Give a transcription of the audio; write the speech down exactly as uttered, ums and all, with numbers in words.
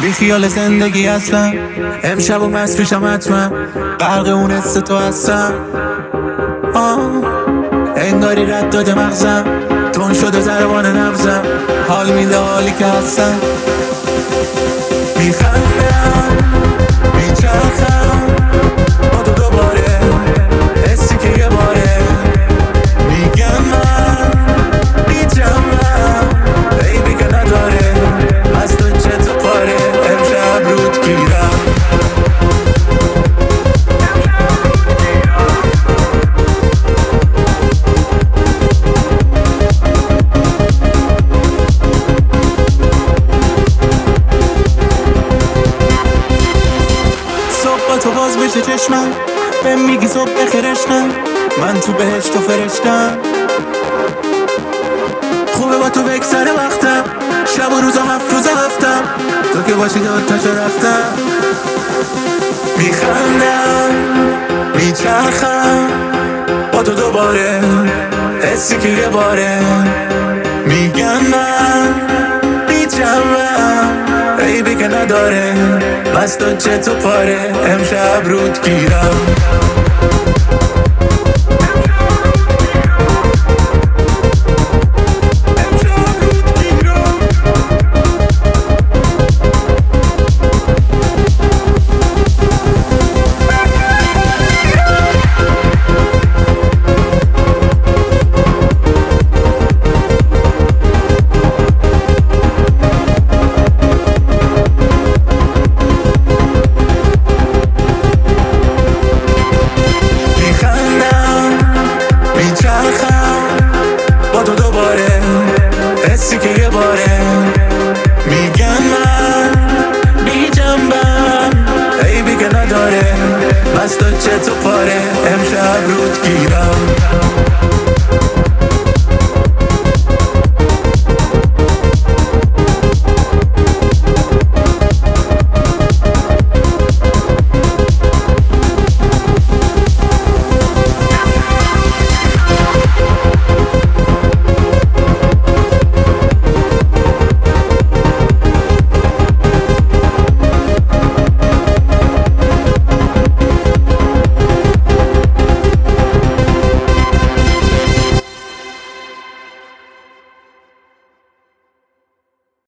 بی خیال زندگی هستم، امشب و مصریشم حتما، غرق اون حس تو هستم. آه انگاری رد داده مغزم، تون شده ضربان نبزم، حال میده حالی که هستم. میخندم میچرخم با تو دوباره، حسی که یه باره میگم من بیجمم، بیبی که نداره از تو چه تو پاره. امشب رود گیرم تو باز بشه چشمم، به میگی صبح بخیر عشقم، من تو بهشت و فرشتم. خوبه با تو بگذره وقتم، شب و روزم افروز هفتم، تو که باشی داد تا چه رفتم. میخندم میچرخم با تو دوباره، حسی که یه باره میگم من بیجمم، بیبی که نداره بس تو چه تو پاره. امشب رود گیرم با تو دوباره، حسی که یه باره میگم من بیجنبم، بیبی که نداره بس تو چه تو پاره. امشب رود گیرم